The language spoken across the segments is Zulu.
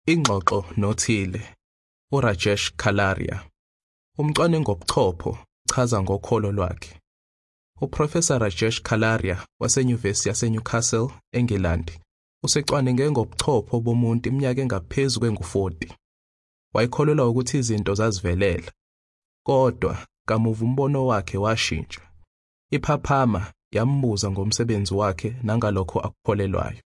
Ingxoxo nothile, uRajesh Kalaria. Umcwaningo ngobuchopho uchaza ngokholo lwakhe. UProfessor Rajesh Kalaria waseNyuvesi yaseNewcastle, eNgilandi, usecwaninge ngobuchopho bomuntu iminyaka engaphezu kwengu-40. Wayekholelwa ukuthi izinto zazivelela. Kodwa, kamuva umbono wakhe washintsha. Iphaphama yambuza ngomsebenzi wakhe nangalokho akukholelwayo.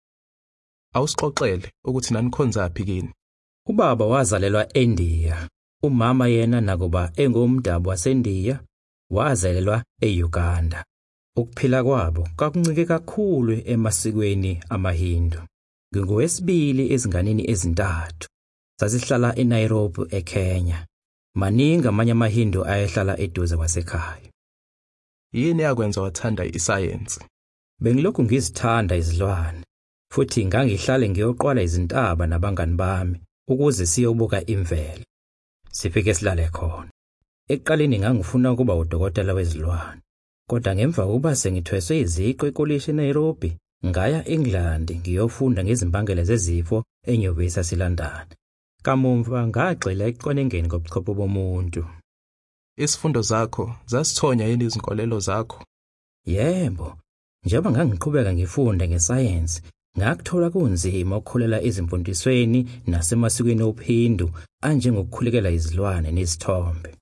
Awusixoxele ukuthi nanikhonzaphi kini? Ubaba wazalelwa eNdiya. Umama yena nakuba engumdabu waseNdiya wazalelwa eUganda. Ukuphila kwabo kwakuncike kakhulu emasikweni amaHindu. Ngingowesibili ezinganeni ezintathu. Sasihlala eNairobi eKenya. Maningi amanye amaHindu ayehlala eduze kwasekhaya. Yini yakwenza wathanda isayensi? Bengilokhu ngizithanda izilwane, futhi ngangihlale ngiyoqwala izintaba nabangani bami ukuze siyobuka imvelo. Sifike silale khona. Ekuqaleni ngangifuna ukuba udokotela wezilwane, kodwa ngemva kokuba sengithweswe iziqu ekolishi eNairobi, ngaya eNgilandi ngiyofunda ngezimbangela zezifo eNyuvesi yaseLondon. Kamuva ngagxila ecwaningeni ngobuchopho bomuntu. Isifundo zakho zasithonya yini izinkolelo zakho? Yebo, njengoba ngangiqhubeka ngifunda ngesayensi, ngakuthola kunzima ukukholela izimfundisweni nasemasikweni oPhindu anjengokukhulekela izilwane nezithombe.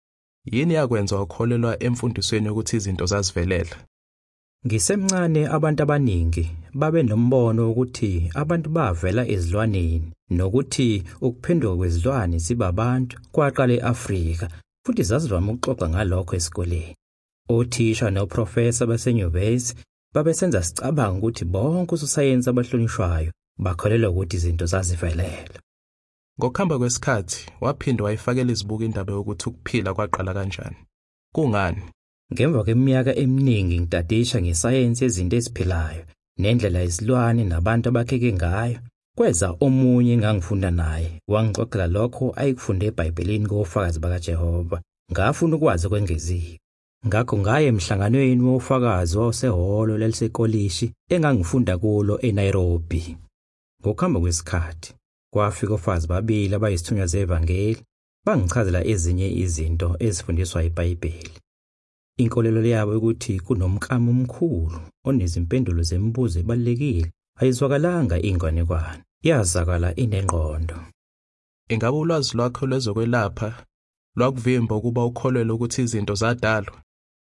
Yini yakwenza wakholelwa emfundisweni ukuthi izinto zazivelela? Ngisemncane abantu abaningi babe nombono ukuthi abantu bavela ezilwaneni nokuthi ukuphenduka kwezilwane ziba abantu kwaqala eAfrika, futhi zazivama ukuxoxa ngalokho esikoleni. Othisha noprofessor basenyuvesi babesenza sicabanga ukuthi bonke ososayensi abahlonishwayo bakholelwa ukuthi izinto zazivelela. Ngokuhamba kwesikhathi waphinde wayifakela izibuko indaba yokuthi ukuphila kwaqala kanjani. Kungani? Ngemva kweminyaka eminingi ngitadisha ngesayensi yezinto eziphilayo nendlela izilwane nabantu abakheke ngayo, kweza omunye engangifunda naye wangixoxela lokho ayikufunde eBhayibhelini kofakazi bakaJehova. Ngafuna ukwazi okwengeziwe. Ngakho ngaye emhlanganweni wofakazi wasehholo lelisekolishi engangifunda kulo eNairobi. Ngokuhamba kwesikhathi kwafika ofazi babili abayisithunywa zevangeli bangichazela ezinye izinto ezifundiswa eBhayibheli. Inkolelo yabo ukuthi kunomklamo omkhulu onezimpendulo zemibuzo ebalulekile ayizwakalanga inganekwane, yazakala inengqondo. Ingabe ulwazi lwakho lwezokwelapha lwakuvimba ukuba ukholelwe ukuthi izinto zadalwa?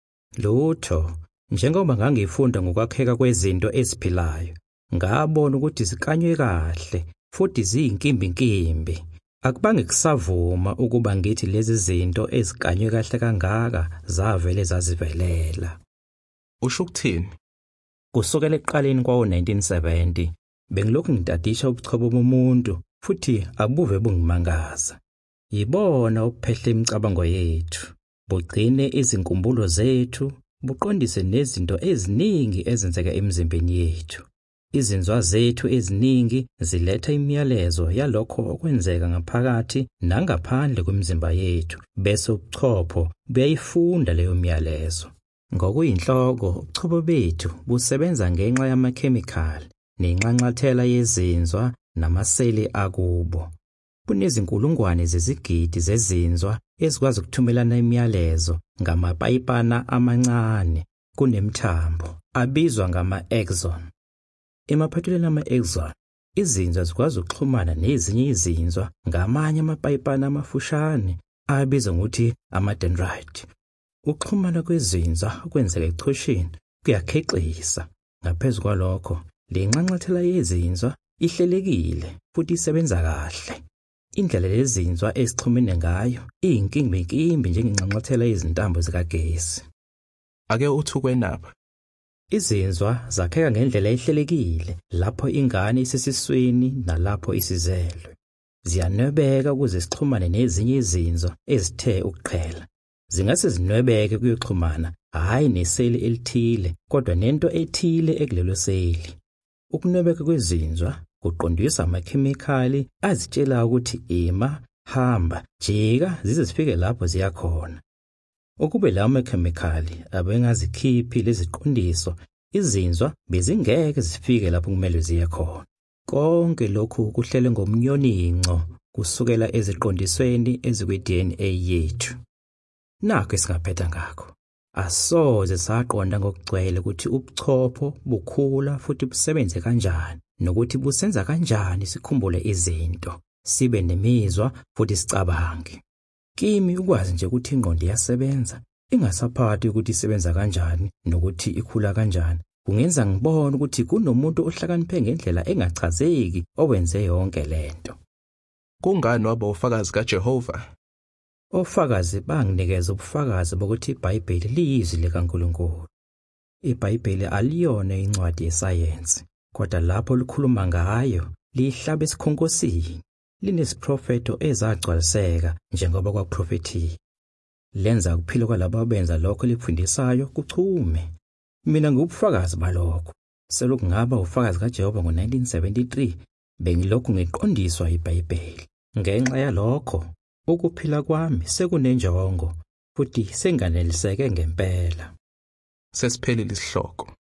Lutho, njengoba ngangifunda ngokwakheka kwezinto eziphilayo, ngabona ukuthi zikanywe kahle futhi ziyinkimbinkimbi. Akubange kusavuma ukuba ngithi lezi zinto ezikanywe kahle kangaka zavele zazivelela. Usho ukuthini? Kusukela ekuqaleni kwawo-1970 bengilokhu ngitadisha ubuchopho bomuntu futhi abuve bungimangaza. Yibona ukuphehla imicabango yethu, bugcine izinkumbulo zethu, buqondise nezinto eziningi ezenzeka emzimbeni yethu. Izinzwa zethu eziningi ziletha imiyalezo yalokho okwenzeka ngaphakathi nangaphandle kwemizimba yethu, bese ubuchopho buyayifunda leyo miyalezo. Ngokuyinhloko, ubuchopho bethu busebenza ngenxa yamakhemikhali nenxanxathela yezinzwa namaseli akubo. Kunezinkulungwane zezigidi zezinzwa ezikwazi ukuthumelana imiyalezo ngamapayipana amancane kunemthambo abizwa ngama-axon. Emaphethelweni ama-axon, izinzwa zikwazi ukuxhumana nezinye izinzwa ngamanye amapayipana amafushane abizwa ngokuthi ama-dendrite. Ukuxhumana kwezinzwa kwenzeka echosheni kuyakheqisa. Ngaphezu kwalokho, le nxanxathela yezinzwa ihlelekile futhi isebenza kahle. Indlela lezinzwa ezixhumene ngayo iyinkimbinkimbi njengenxanxathela yezintambo zikagesi. Ake uthi ukwenaba. Izinzwa zakheka ngendlela ehlelekile lapho ingane isesiswini nalapho isizelwe. Ziyanwebeka ukuze zixhumane nezinye izinzwa ezithe ukuqhela. Zingase zinwebeke kuyoxhumana hayi neseli elithile kodwa nento ethile ekulelo seli. Ukunwebeka kwezinzwa kuqondisa amakhemikhali azitshela ukuthi ima, hamba, jika zize zifike lapho ziya khona. Ukube lawo amakhemikhali abengazikhiphi leziqondiso, izinzwa bezingeke zifike lapho kumele ziye khona. konke lokhu kuhlele ngomnyoninco kusukela eziqondisweni ezikwi-DNA yethu. Nakho esingaphetha ngakho. Asoze saqonda ngokugcwele ukuthi ubuchopho bukhula futhi busebenze kanjani nokuthi busenza kanjani sikhumbule izinto, sibe nemizwa futhi sicabange. Kimi ukwazi nje ukuthi ingqondo iyasebenza, ingasaphathi ukuthi isebenza kanjani nokuthi ikhula kanjani, kungenza ngibone ukuthi kunomuntu ohlakaniphe ngendlela engachazeki owenze yonke lento. Kungani waba ufakazi kaJehova? Ofakazi banginikeza ubufakazi bokuthi iBhayibheli liyizwi likaNkulunkulu. iBhayibheli aliyona incwadi yesayensi, kodwa lapho likhuluma ngayo, lihlaba esikhonkosini, linesiprofeto ezagcwaliseka njengoba kwakuprofethiwe. Lenza ukuphila kwalabo abenza lokho lifundisayo kuchume. Mina ngubufakazi balokho. Selokhu ngaba ufakazi kaJehova ngo-1973, bengilokhu ngiqondiswa iBhayibheli. Ngenxa yalokho, ukuphila kwami sekunenjongo futhi senganeliseke ngempela. Sesiphelile isihloko.